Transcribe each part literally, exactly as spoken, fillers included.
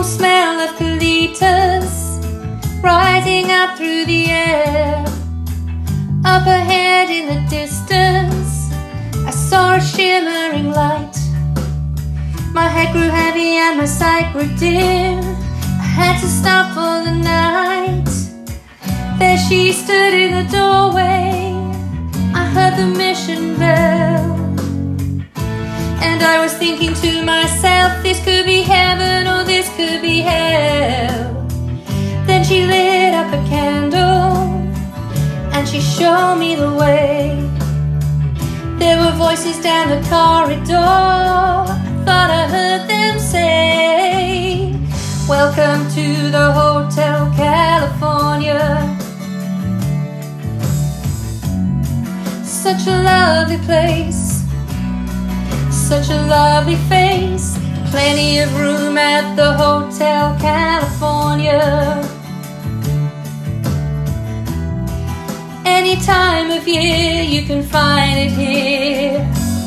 smell of colitas rising up through the air. Up ahead in the distance, I saw a shimmering light. My head grew heavy and my sight grew dim. I had to stop for the night. There she stood in the doorway. I heard the mission bell, and I was thinking to myself, this could be heaven or this could be hell. Then she lit up a candle and she showed me the way. There were voices down the corridor. I thought I heard them say, welcome to the Hotel California. Such a lovely place, such a lovely face. Plenty of room at the Hotel California. Any time of year you can find it here.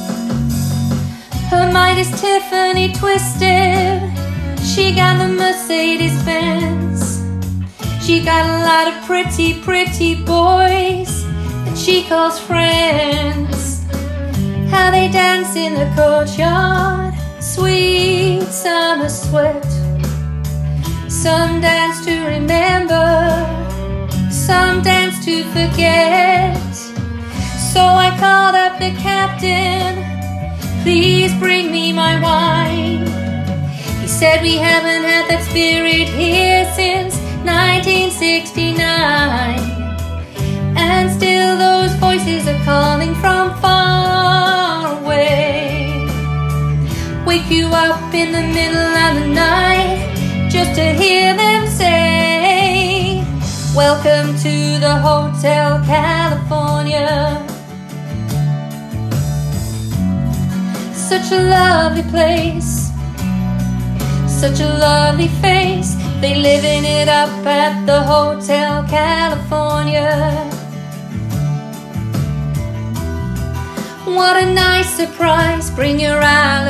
Her mind is Tiffany twisted. She got the Mercedes Benz. She got a lot of pretty, pretty boys that she calls friends. How they dance in the courtyard, sweet summer sweat. Some dance to remember, some dance to forget. So I called up the captain, please bring me my wine. He said we haven't had that spirit here since nineteen sixty-nine. And still those voices are calling from far away. Wake you up in the middle of the night just to hear them say, welcome to the Hotel California. Such a lovely place, such a lovely face. They living it up at the Hotel California. What a nice surprise, bring your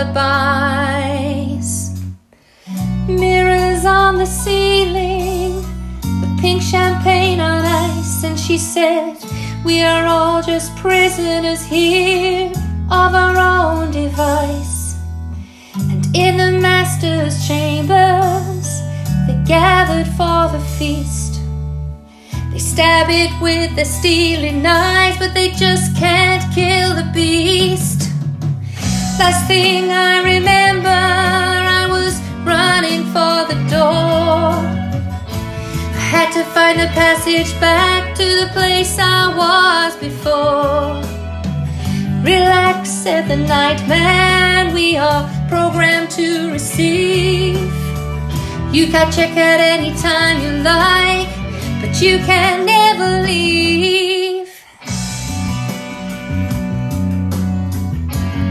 alibis. Mirrors on the ceiling, the pink champagne on ice. And she said, we are all just prisoners here of our own device. And in the master's chambers, they gathered for the feast. They stab it with their steely knives, but they just can't kill the beast. Last thing I remember, I was running for the door. I had to find the passage back to the place I was before. Relax, said the night man, we are programmed to receive. You can check out any time you like, but you can never leave.